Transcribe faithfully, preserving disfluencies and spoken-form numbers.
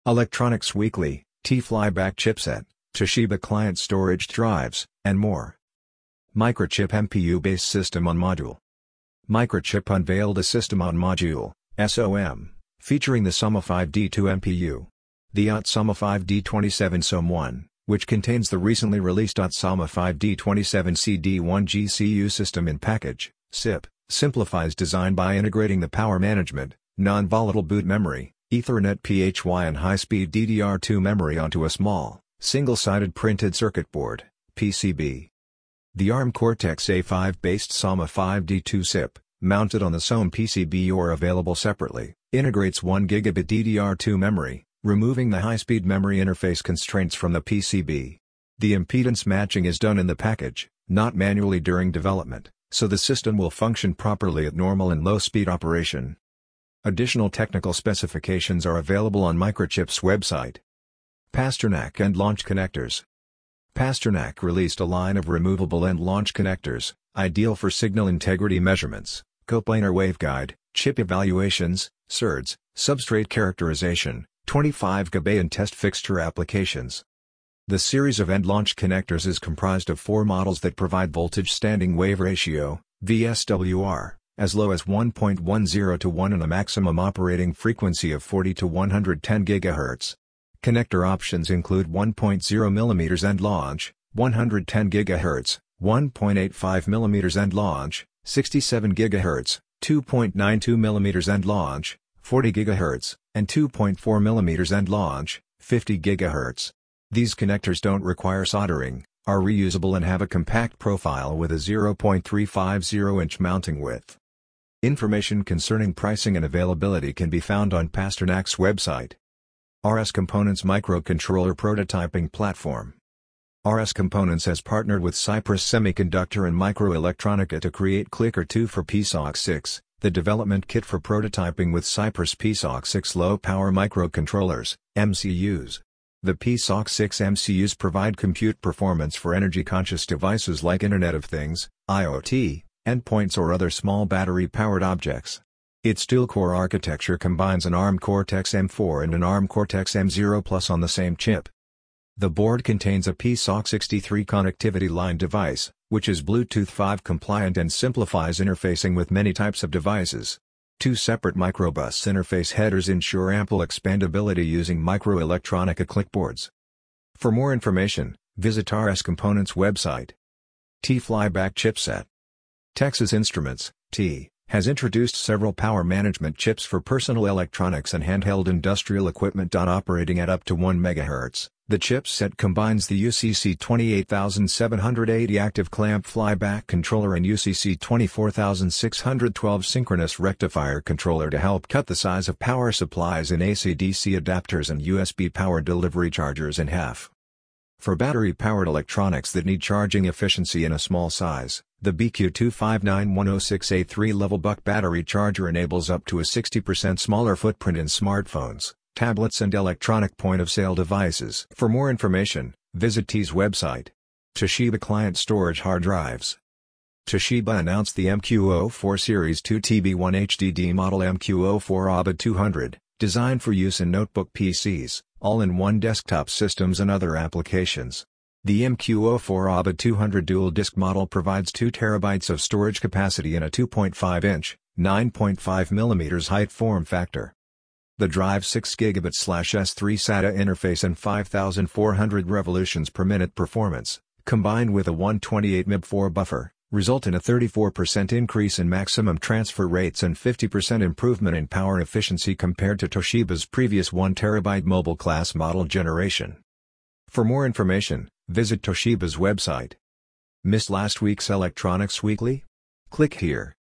Electronics Weekly, T-Flyback chipset, Toshiba client storage drives, and more. Microchip M P U-based system on module. Microchip unveiled a system on module, S O M, featuring the S O M A five D two M P U. The O T S O M A five D twenty-seven S O M one, which contains the recently released O T S O M A five D twenty-seven C D one G C U system in package, S I P, simplifies design by integrating the power management, non-volatile boot memory, Ethernet P H Y and high-speed D D R two memory onto a small, single-sided printed circuit board, P C B. The ARM Cortex A five-based S O M A five D two S I P, mounted on the S O M P C B or available separately, integrates one gigabit D D R two memory, removing the high-speed memory interface constraints from the P C B. The impedance matching is done in the package, not manually during development, so the system will function properly at normal and low-speed operation. Additional technical specifications are available on Microchip's website. Pasternak End Launch Connectors. Pasternak released a line of removable end launch connectors, ideal for signal integrity measurements, coplanar waveguide, chip evaluations, S E R Ds, substrate characterization, twenty-five gigabit and test fixture applications. The series of end launch connectors is comprised of four models that provide voltage standing wave ratio, V S W R, as low as one point one zero to one and a maximum operating frequency of forty to one hundred ten gigahertz. Connector options include one point zero millimeter end launch, one hundred ten gigahertz, one point eight five millimeter end launch, sixty-seven gigahertz, two point nine two millimeter end launch, forty gigahertz, and two point four millimeter end launch, fifty gigahertz. These connectors don't require soldering, are reusable and have a compact profile with a zero point three five zero inch mounting width. Information concerning pricing and availability can be found on Pasternak's website. R S Components Microcontroller Prototyping Platform. R S Components has partnered with Cypress Semiconductor and Microelectronica to create Clicker two for P S O C six, the development kit for prototyping with Cypress P S O C six low-power microcontrollers, M C Us. The P S O C six M C Us provide compute performance for energy-conscious devices like Internet of Things, I O T, endpoints or other small battery-powered objects. Its dual-core architecture combines an ARM Cortex M four and an ARM Cortex M zero Plus on the same chip. The board contains a P S O C sixty-three connectivity line device, which is Bluetooth five compliant and simplifies interfacing with many types of devices. Two separate microbus interface headers ensure ample expandability using Microelectronica clickboards. For more information, visit R S Components website. T-Flyback chipset. Texas Instruments, T, has introduced several power management chips for personal electronics and handheld industrial equipment. Operating at up to one megahertz, the chipset combines the U C C twenty-eight seven eighty active clamp flyback controller and U C C twenty-four six twelve synchronous rectifier controller to help cut the size of power supplies in A C D C adapters and U S B power delivery chargers in half. For battery-powered electronics that need charging efficiency in a small size, the B Q two five nine one zero six A three level buck battery charger enables up to a sixty percent smaller footprint in smartphones, tablets and electronic point-of-sale devices. For more information, visit T's website. Toshiba Client Storage Hard Drives. Toshiba announced the M Q zero four Series two T B one H D D model M Q zero four A B A two hundred, designed for use in notebook P Cs, all-in-one desktop systems and other applications. The M Q zero four A B A two hundred dual-disk model provides two terabytes of storage capacity in a two point five inch, nine point five millimeter height form factor. The drive's six gigabit S three SATA interface and five thousand four hundred revolutions per minute performance, combined with a one twenty-eight M I B four buffer, result in a thirty-four percent increase in maximum transfer rates and fifty percent improvement in power efficiency compared to Toshiba's previous one terabyte mobile class model generation. For more information, visit Toshiba's website. Missed last week's Electronics Weekly? Click here.